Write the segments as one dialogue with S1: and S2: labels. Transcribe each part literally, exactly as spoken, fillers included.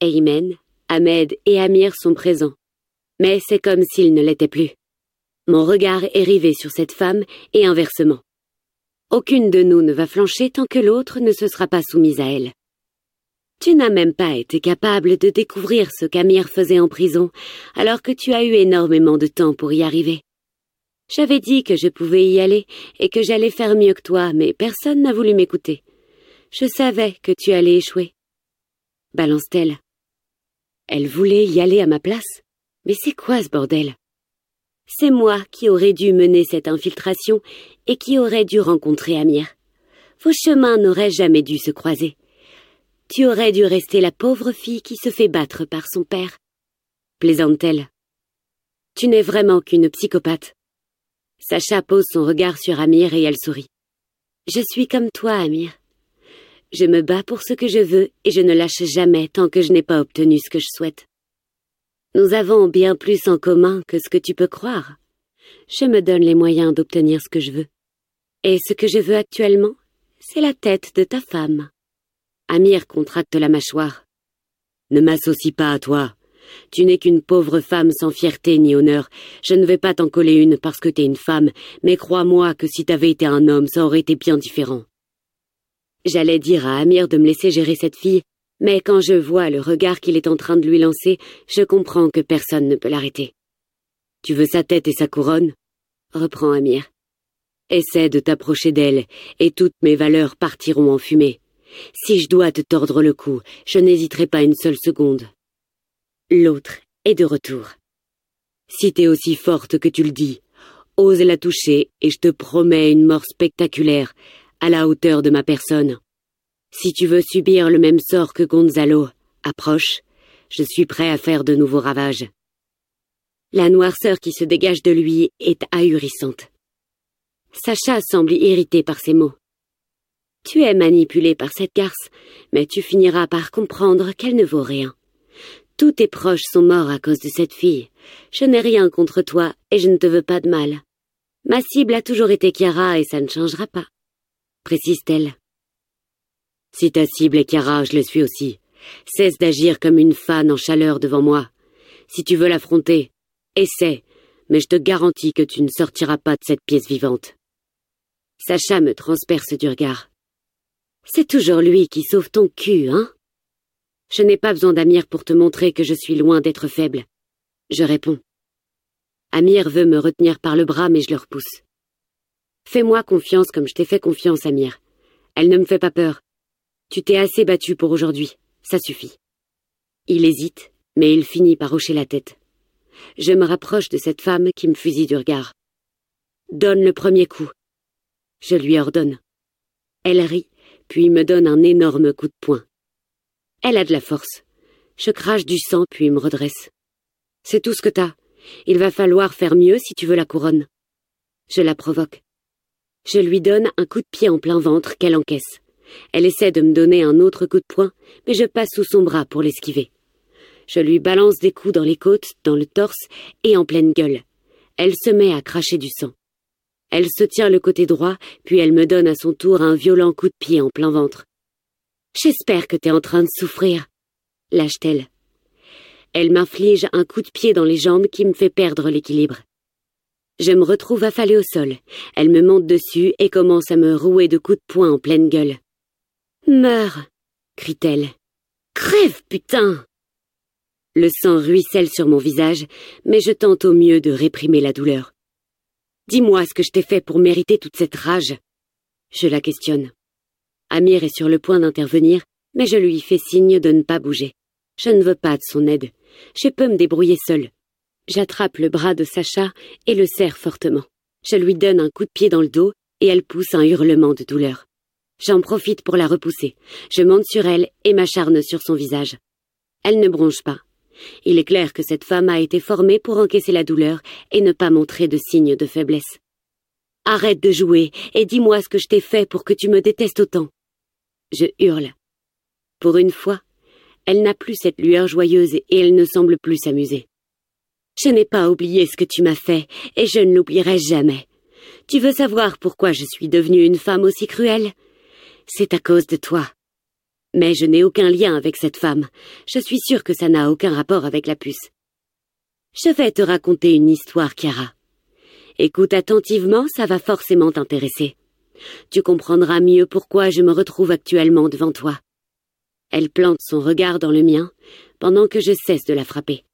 S1: Aymen, Ahmed et Amir sont présents. Mais c'est comme s'ils ne l'étaient plus. Mon regard est rivé sur cette femme et inversement. Aucune de nous ne va flancher tant que l'autre ne se sera pas soumise à elle. Tu n'as même pas été capable de découvrir ce qu'Amir faisait en prison, alors que tu as eu énormément de temps pour y arriver. J'avais dit que je pouvais y aller et que j'allais faire mieux que toi, mais personne n'a voulu m'écouter. Je savais que tu allais échouer. Balance-t-elle. Elle voulait y aller à ma place? Mais c'est quoi ce bordel? C'est moi qui aurais dû mener cette infiltration et qui aurais dû rencontrer Amir. Vos chemins n'auraient jamais dû se croiser. Tu aurais dû rester la pauvre fille qui se fait battre par son père. Plaisante-t-elle. Tu n'es vraiment qu'une psychopathe. Sacha pose son regard sur Amir et elle sourit. Je suis comme toi, Amir. Je me bats pour ce que je veux et je ne lâche jamais tant que je n'ai pas obtenu ce que je souhaite. Nous avons bien plus en commun que ce que tu peux croire. Je me donne les moyens d'obtenir ce que je veux. Et ce que je veux actuellement, c'est la tête de ta femme. Amir contracte la mâchoire. Ne m'associe pas à toi. Tu n'es qu'une pauvre femme sans fierté ni honneur. Je ne vais pas t'en coller une parce que t'es une femme, mais crois-moi que si t'avais été un homme, ça aurait été bien différent. J'allais dire à Amir de me laisser gérer cette fille, mais quand je vois le regard qu'il est en train de lui lancer, je comprends que personne ne peut l'arrêter. Tu veux sa tête et sa couronne? Reprend Amir. Essaie de t'approcher d'elle, et toutes mes valeurs partiront en fumée. Si je dois te tordre le cou, je n'hésiterai pas une seule seconde. L'autre est de retour. Si t'es aussi forte que tu le dis, ose la toucher et je te promets une mort spectaculaire, à la hauteur de ma personne. Si tu veux subir le même sort que Gonzalo, approche, je suis prêt à faire de nouveaux ravages. La noirceur qui se dégage de lui est ahurissante. Sacha semble irrité par ces mots. Tu es manipulé par cette garce, mais tu finiras par comprendre qu'elle ne vaut rien. Tous tes proches sont morts à cause de cette fille. Je n'ai rien contre toi et je ne te veux pas de mal. Ma cible a toujours été Chiara et ça ne changera pas. Précise-t-elle. Si ta cible est Chiara, je le suis aussi. Cesse d'agir comme une fan en chaleur devant moi. Si tu veux l'affronter, essaie, mais je te garantis que tu ne sortiras pas de cette pièce vivante. Sacha me transperce du regard. C'est toujours lui qui sauve ton cul, hein? Je n'ai pas besoin d'Amir pour te montrer que je suis loin d'être faible. Je réponds. Amir veut me retenir par le bras, mais je le repousse. Fais-moi confiance comme je t'ai fait confiance, Amir. Elle ne me fait pas peur. Tu t'es assez battu pour aujourd'hui. Ça suffit. Il hésite, mais il finit par hocher la tête. Je me rapproche de cette femme qui me fusille du regard. Donne le premier coup. Je lui ordonne. Elle rit, puis me donne un énorme coup de poing. Elle a de la force. Je crache du sang, puis me redresse. C'est tout ce que t'as. Il va falloir faire mieux si tu veux la couronne. Je la provoque. Je lui donne un coup de pied en plein ventre qu'elle encaisse. Elle essaie de me donner un autre coup de poing, mais je passe sous son bras pour l'esquiver. Je lui balance des coups dans les côtes, dans le torse et en pleine gueule. Elle se met à cracher du sang. Elle se tient le côté droit, puis elle me donne à son tour un violent coup de pied en plein ventre. J'espère que t'es en train de souffrir, lâche-t-elle. Elle m'inflige un coup de pied dans les jambes qui me fait perdre l'équilibre. Je me retrouve affalée au sol. Elle me monte dessus et commence à me rouer de coups de poing en pleine gueule. « Meurs !» crie-t-elle. « Crève, putain !» Le sang ruisselle sur mon visage, mais je tente au mieux de réprimer la douleur. « Dis-moi ce que je t'ai fait pour mériter toute cette rage. » Je la questionne. Amir est sur le point d'intervenir, mais je lui fais signe de ne pas bouger. Je ne veux pas de son aide. Je peux me débrouiller seule. J'attrape le bras de Sacha et le serre fortement. Je lui donne un coup de pied dans le dos et elle pousse un hurlement de douleur. J'en profite pour la repousser. Je monte sur elle et m'acharne sur son visage. Elle ne bronche pas. Il est clair que cette femme a été formée pour encaisser la douleur et ne pas montrer de signes de faiblesse. Arrête de jouer et dis-moi ce que je t'ai fait pour que tu me détestes autant. Je hurle. Pour une fois, elle n'a plus cette lueur joyeuse et elle ne semble plus s'amuser. Je n'ai pas oublié ce que tu m'as fait et je ne l'oublierai jamais. Tu veux savoir pourquoi je suis devenue une femme aussi cruelle? C'est à cause de toi. Mais je n'ai aucun lien avec cette femme. Je suis sûre que ça n'a aucun rapport avec la puce. Je vais te raconter une histoire, Chiara. Écoute attentivement, ça va forcément t'intéresser. Tu comprendras mieux pourquoi je me retrouve actuellement devant toi. Elle plante son regard dans le mien, pendant que je cesse de la frapper.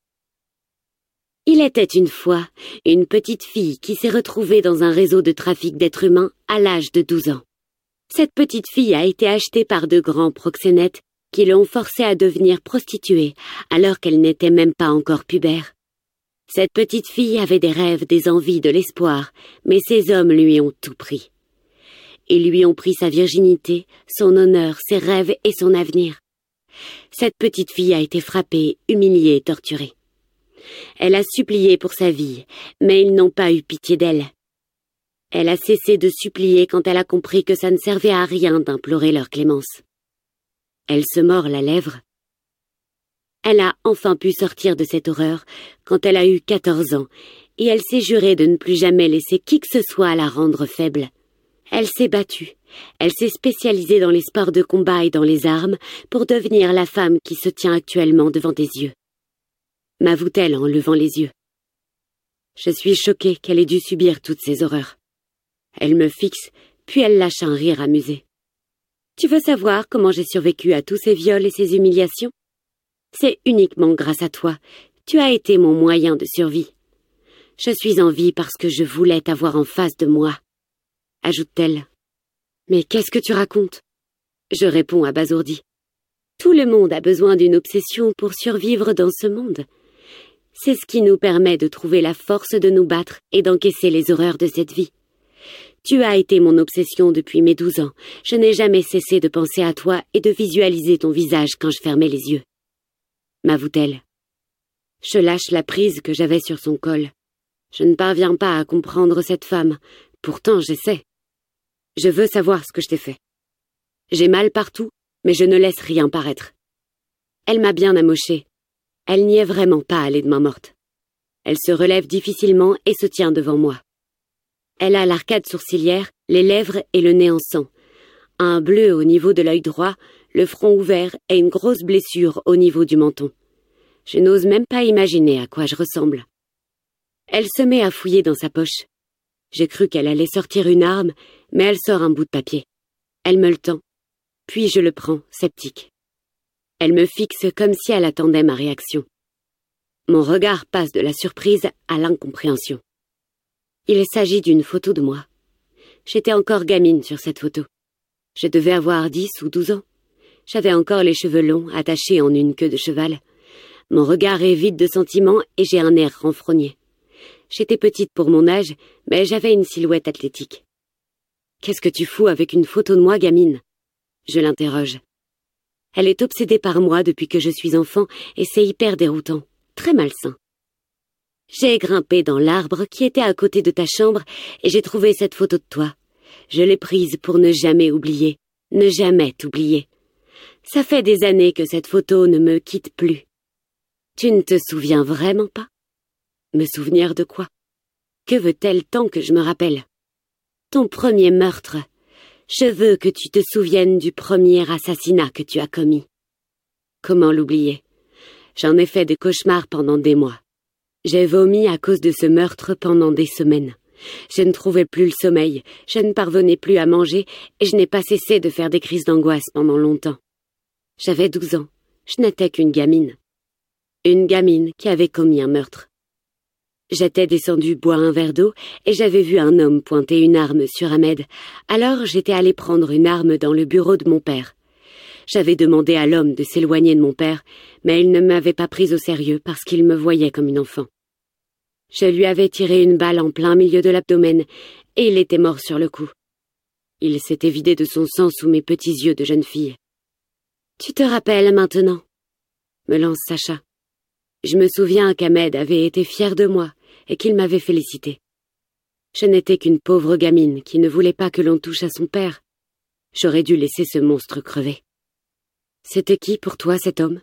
S1: Il était une fois une petite fille qui s'est retrouvée dans un réseau de trafic d'êtres humains à l'âge de douze ans. Cette petite fille a été achetée par de grands proxénètes qui l'ont forcée à devenir prostituée alors qu'elle n'était même pas encore pubère. Cette petite fille avait des rêves, des envies, de l'espoir, mais ces hommes lui ont tout pris. Ils lui ont pris sa virginité, son honneur, ses rêves et son avenir. Cette petite fille a été frappée, humiliée et torturée. Elle a supplié pour sa vie, mais ils n'ont pas eu pitié d'elle. Elle a cessé de supplier quand elle a compris que ça ne servait à rien d'implorer leur clémence. Elle se mord la lèvre. Elle a enfin pu sortir de cette horreur quand elle a eu quatorze ans, et elle s'est jurée de ne plus jamais laisser qui que ce soit la rendre faible. Elle s'est battue. Elle s'est spécialisée dans les sports de combat et dans les armes pour devenir la femme qui se tient actuellement devant tes yeux. M'avoue-t-elle en levant les yeux. Je suis choquée qu'elle ait dû subir toutes ces horreurs. Elle me fixe, puis elle lâche un rire amusé. Tu veux savoir comment j'ai survécu à tous ces viols et ces humiliations? C'est uniquement grâce à toi. Tu as été mon moyen de survie. Je suis en vie parce que je voulais t'avoir en face de moi, ajoute-t-elle. Mais qu'est-ce que tu racontes? Je réponds abasourdie. Tout le monde a besoin d'une obsession pour survivre dans ce monde. C'est ce qui nous permet de trouver la force de nous battre et d'encaisser les horreurs de cette vie. Tu as été mon obsession depuis mes douze ans. Je n'ai jamais cessé de penser à toi et de visualiser ton visage quand je fermais les yeux. M'avoue-t-elle. Je lâche la prise que j'avais sur son col. Je ne parviens pas à comprendre cette femme. Pourtant, j'essaie. Je veux savoir ce que je t'ai fait. J'ai mal partout, mais je ne laisse rien paraître. Elle m'a bien amochée. Elle n'y est vraiment pas allée de main morte. Elle se relève difficilement et se tient devant moi. Elle a l'arcade sourcilière, les lèvres et le nez en sang, un bleu au niveau de l'œil droit, le front ouvert et une grosse blessure au niveau du menton. Je n'ose même pas imaginer à quoi je ressemble. Elle se met à fouiller dans sa poche. J'ai cru qu'elle allait sortir une arme, mais elle sort un bout de papier. Elle me le tend, puis je le prends, sceptique. Elle me fixe comme si elle attendait ma réaction. Mon regard passe de la surprise à l'incompréhension. Il s'agit d'une photo de moi. J'étais encore gamine sur cette photo. Je devais avoir dix ou douze ans. J'avais encore les cheveux longs, attachés en une queue de cheval. Mon regard est vide de sentiments et j'ai un air renfrogné. J'étais petite pour mon âge, mais j'avais une silhouette athlétique. « Qu'est-ce que tu fous avec une photo de moi, gamine ?» Je l'interroge. Elle est obsédée par moi depuis que je suis enfant et c'est hyper déroutant, très malsain. J'ai grimpé dans l'arbre qui était à côté de ta chambre et j'ai trouvé cette photo de toi. Je l'ai prise pour ne jamais oublier, ne jamais t'oublier. Ça fait des années que cette photo ne me quitte plus. Tu ne te souviens vraiment pas? Me souvenir de quoi? Que veut-elle tant que je me rappelle? Ton premier meurtre. Je veux que tu te souviennes du premier assassinat que tu as commis. Comment l'oublier? J'en ai fait des cauchemars pendant des mois. J'ai vomi à cause de ce meurtre pendant des semaines. Je ne trouvais plus le sommeil, je ne parvenais plus à manger et je n'ai pas cessé de faire des crises d'angoisse pendant longtemps. J'avais douze ans, je n'étais qu'une gamine. Une gamine qui avait commis un meurtre. J'étais descendue boire un verre d'eau et j'avais vu un homme pointer une arme sur Ahmed. Alors j'étais allée prendre une arme dans le bureau de mon père. J'avais demandé à l'homme de s'éloigner de mon père, mais il ne m'avait pas prise au sérieux parce qu'il me voyait comme une enfant. Je lui avais tiré une balle en plein milieu de l'abdomen et il était mort sur le coup. Il s'était vidé de son sang sous mes petits yeux de jeune fille. « Tu te rappelles maintenant ?» me lance Sacha. Je me souviens qu'Ahmed avait été fier de moi et qu'il m'avait félicité. Je n'étais qu'une pauvre gamine qui ne voulait pas que l'on touche à son père. J'aurais dû laisser ce monstre crever. C'était qui pour toi cet homme?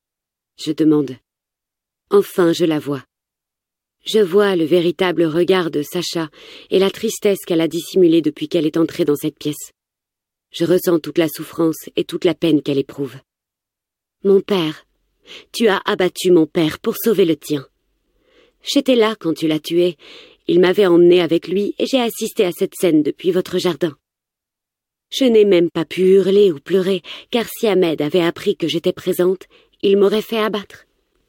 S1: Je demande. Enfin je la vois. Je vois le véritable regard de Sacha et la tristesse qu'elle a dissimulée depuis qu'elle est entrée dans cette pièce. Je ressens toute la souffrance et toute la peine qu'elle éprouve. Mon père, tu as abattu mon père pour sauver le tien. J'étais là quand tu l'as tué. Il m'avait emmené avec lui et j'ai assisté à cette scène depuis votre jardin. Je n'ai même pas pu hurler ou pleurer, car si Ahmed avait appris que j'étais présente, il m'aurait fait abattre.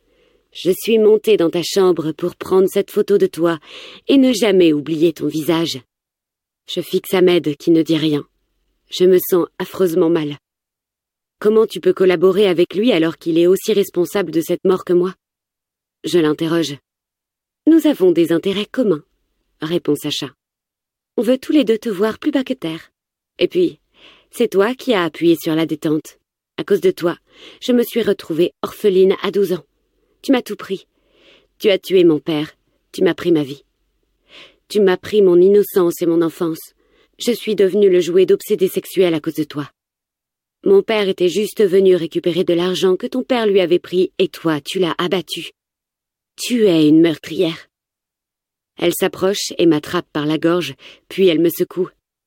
S1: Je suis montée dans ta chambre pour prendre cette photo de toi et ne jamais oublier ton visage. Je fixe Ahmed qui ne dit rien. Je me sens affreusement mal. Comment tu peux collaborer avec lui alors qu'il est aussi responsable de cette mort que moi? Je l'interroge. Nous avons des intérêts communs, répond Sacha. On veut tous les deux te voir plus bas que terre. Et puis, c'est toi qui as appuyé sur la détente. À cause de toi, je me suis retrouvée orpheline à douze ans. Tu m'as tout pris. Tu as tué mon père. Tu m'as pris ma vie. Tu m'as pris mon innocence et mon enfance. Je suis devenue le jouet d'obsédés sexuels à cause de toi. Mon père était juste venu récupérer de l'argent que ton père lui avait pris et toi, tu l'as abattu. Tu es une meurtrière. Elle s'approche et m'attrape par la gorge, puis elle me secoue.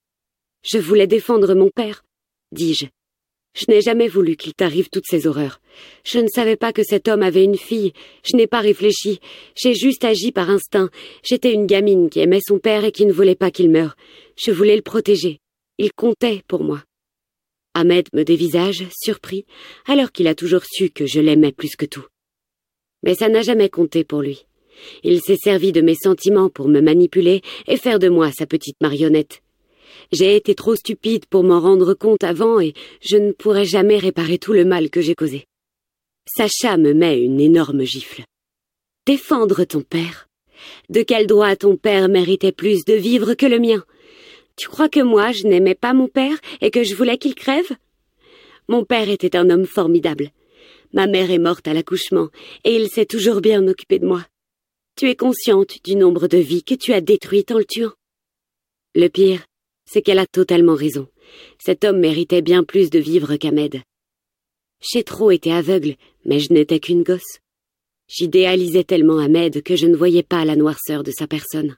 S1: Je voulais défendre mon père, dis-je. Je n'ai jamais voulu qu'il t'arrive toutes ces horreurs. Je ne savais pas que cet homme avait une fille. Je n'ai pas réfléchi. J'ai juste agi par instinct. J'étais une gamine qui aimait son père et qui ne voulait pas qu'il meure. Je voulais le protéger. Il comptait pour moi. Ahmed me dévisage, surpris, alors qu'il a toujours su que je l'aimais plus que tout. Mais ça n'a jamais compté pour lui. Il s'est servi de mes sentiments pour me manipuler et faire de moi sa petite marionnette. J'ai été trop stupide pour m'en rendre compte avant et je ne pourrai jamais réparer tout le mal que j'ai causé. Sacha me met une énorme gifle. Défendre ton père? De quel droit ton père méritait plus de vivre que le mien? Tu crois que moi je n'aimais pas mon père et que je voulais qu'il crève? Mon père était un homme formidable. Ma mère est morte à l'accouchement et il s'est toujours bien occupé de moi. Tu es consciente du nombre de vies que tu as détruites en le tuant? Le pire, c'est qu'elle a totalement raison. Cet homme méritait bien plus de vivre qu'Ahmed. J'ai trop été aveugle, mais je n'étais qu'une gosse. J'idéalisais tellement Ahmed que je ne voyais pas la noirceur de sa personne.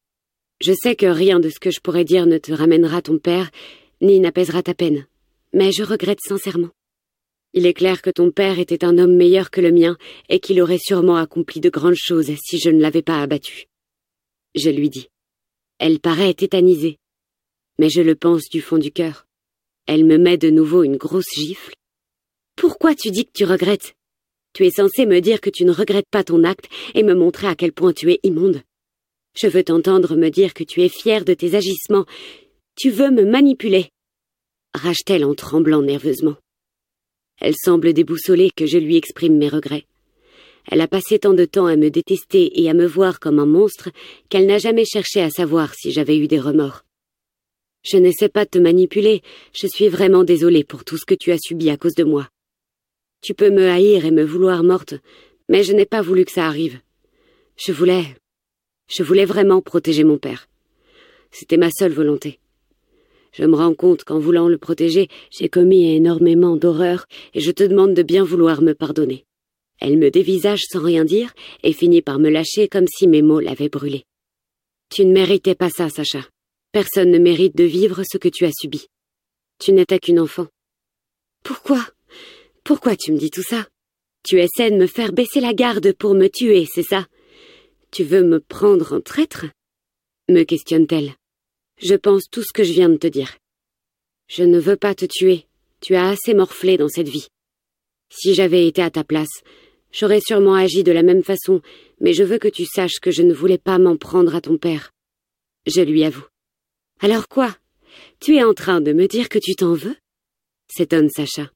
S1: Je sais que rien de ce que je pourrais dire ne te ramènera ton père, ni n'apaisera ta peine, mais je regrette sincèrement. Il est clair que ton père était un homme meilleur que le mien et qu'il aurait sûrement accompli de grandes choses si je ne l'avais pas abattu. Je lui dis. Elle paraît tétanisée, mais je le pense du fond du cœur. Elle me met de nouveau une grosse gifle. Pourquoi tu dis que tu regrettes? Tu es censé me dire que tu ne regrettes pas ton acte et me montrer à quel point tu es immonde. Je veux t'entendre me dire que tu es fière de tes agissements. Tu veux me manipuler, rage-t-elle en tremblant nerveusement. Elle semble déboussolée que je lui exprime mes regrets. Elle a passé tant de temps à me détester et à me voir comme un monstre qu'elle n'a jamais cherché à savoir si j'avais eu des remords. Je n'essaie pas de te manipuler, je suis vraiment désolée pour tout ce que tu as subi à cause de moi. Tu peux me haïr et me vouloir morte, mais je n'ai pas voulu que ça arrive. Je voulais... Je voulais vraiment protéger mon père. C'était ma seule volonté. Je me rends compte qu'en voulant le protéger, j'ai commis énormément d'horreurs et je te demande de bien vouloir me pardonner. Elle me dévisage sans rien dire et finit par me lâcher comme si mes mots l'avaient brûlée. Tu ne méritais pas ça, Sacha. Personne ne mérite de vivre ce que tu as subi. Tu n'étais qu'une enfant. Pourquoi? Pourquoi tu me dis tout ça? Tu essaies de me faire baisser la garde pour me tuer, c'est ça? Tu veux me prendre en traître? Me questionne-t-elle. Je pense tout ce que je viens de te dire. Je ne veux pas te tuer. Tu as assez morflé dans cette vie. Si j'avais été à ta place, j'aurais sûrement agi de la même façon, mais je veux que tu saches que je ne voulais pas m'en prendre à ton père. Je lui avoue. Alors quoi? Tu es en train de me dire que tu t'en veux? S'étonne Sacha.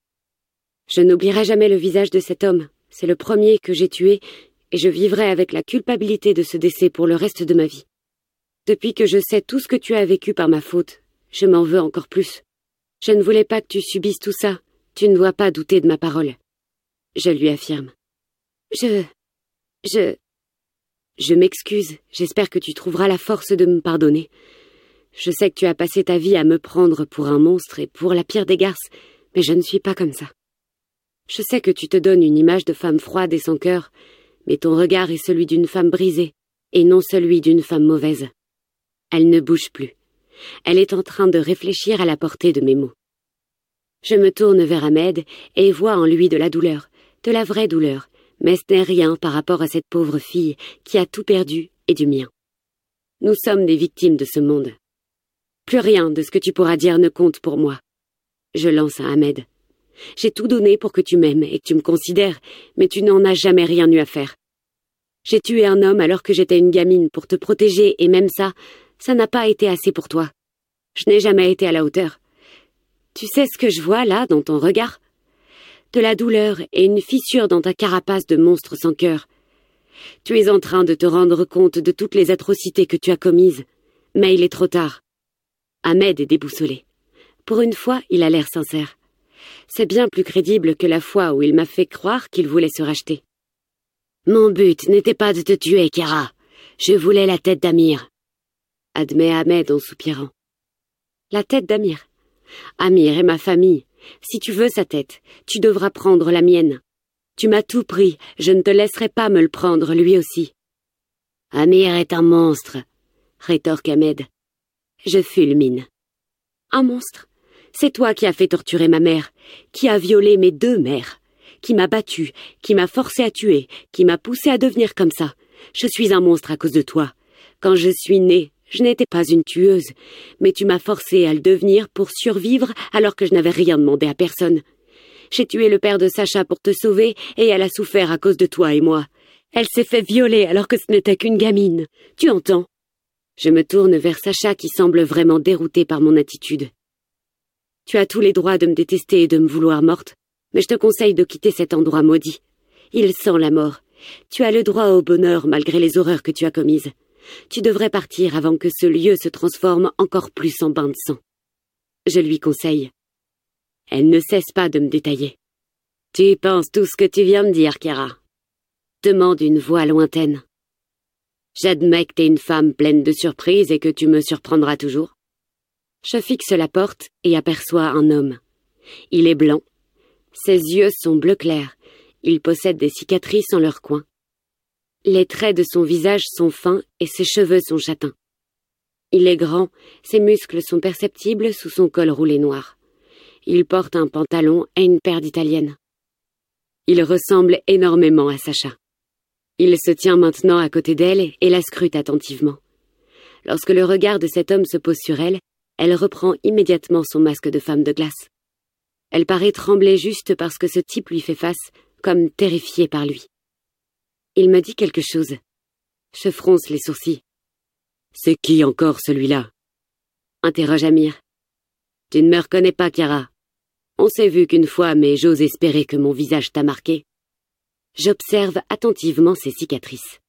S1: Je n'oublierai jamais le visage de cet homme. C'est le premier que j'ai tué, et je vivrai avec la culpabilité de ce décès pour le reste de ma vie. Depuis que je sais tout ce que tu as vécu par ma faute, je m'en veux encore plus. Je ne voulais pas que tu subisses tout ça. Tu ne dois pas douter de ma parole. Je lui affirme. Je... Je... Je m'excuse. J'espère que tu trouveras la force de me pardonner. Je sais que tu as passé ta vie à me prendre pour un monstre et pour la pire des garces, mais je ne suis pas comme ça. Je sais que tu te donnes une image de femme froide et sans cœur, mais ton regard est celui d'une femme brisée, et non celui d'une femme mauvaise. Elle ne bouge plus. Elle est en train de réfléchir à la portée de mes mots. Je me tourne vers Ahmed et vois en lui de la douleur, de la vraie douleur, mais ce n'est rien par rapport à cette pauvre fille qui a tout perdu et du mien. Nous sommes des victimes de ce monde. Plus rien de ce que tu pourras dire ne compte pour moi. Je lance à Ahmed. J'ai tout donné pour que tu m'aimes et que tu me considères, mais tu n'en as jamais rien eu à faire. J'ai tué un homme alors que j'étais une gamine pour te protéger et même ça, ça n'a pas été assez pour toi. Je n'ai jamais été à la hauteur. Tu sais ce que je vois là dans ton regard? De la douleur et une fissure dans ta carapace de monstre sans cœur. Tu es en train de te rendre compte de toutes les atrocités que tu as commises, mais il est trop tard. Ahmed est déboussolé. Pour une fois, il a l'air sincère. C'est bien plus crédible que la fois où il m'a fait croire qu'il voulait se racheter. Mon but n'était pas de te tuer, Kara. Je voulais la tête d'Amir. Admet Ahmed en soupirant. La tête d'Amir. Amir est ma famille. Si tu veux sa tête, tu devras prendre la mienne. Tu m'as tout pris, je ne te laisserai pas me le prendre lui aussi. Amir est un monstre, rétorque Ahmed. Je fulmine. Un monstre? C'est toi qui as fait torturer ma mère, qui a violé mes deux mères, qui m'a battu, qui m'a forcé à tuer, qui m'a poussé à devenir comme ça. Je suis un monstre à cause de toi. Quand je suis née, je n'étais pas une tueuse, mais tu m'as forcé à le devenir pour survivre alors que je n'avais rien demandé à personne. J'ai tué le père de Sacha pour te sauver et elle a souffert à cause de toi et moi. Elle s'est fait violer alors que ce n'était qu'une gamine. Tu entends? Je me tourne vers Sacha qui semble vraiment dérouté par mon attitude. Tu as tous les droits de me détester et de me vouloir morte, mais je te conseille de quitter cet endroit maudit. Il sent la mort. Tu as le droit au bonheur malgré les horreurs que tu as commises. Tu devrais partir avant que ce lieu se transforme encore plus en bain de sang. Je lui conseille. Elle ne cesse pas de me détailler. Tu penses tout ce que tu viens me dire, Kara? Demande une voix lointaine. J'admets que t'es une femme pleine de surprises et que tu me surprendras toujours. Je fixe la porte et aperçois un homme. Il est blanc. Ses yeux sont bleu clair. Il possède des cicatrices en leur coin. Les traits de son visage sont fins et ses cheveux sont châtains. Il est grand, ses muscles sont perceptibles sous son col roulé noir. Il porte un pantalon et une paire d'italiennes. Il ressemble énormément à Sacha. Il se tient maintenant à côté d'elle et la scrute attentivement. Lorsque le regard de cet homme se pose sur elle, elle reprend immédiatement son masque de femme de glace. Elle paraît trembler juste parce que ce type lui fait face, comme terrifiée par lui. Il me dit quelque chose. Je fronce les sourcils. « C'est qui encore celui-là » interroge Amir. « Tu ne me reconnais pas, Kara. On s'est vu qu'une fois, mais j'ose espérer que mon visage t'a marqué. » J'observe attentivement ses cicatrices.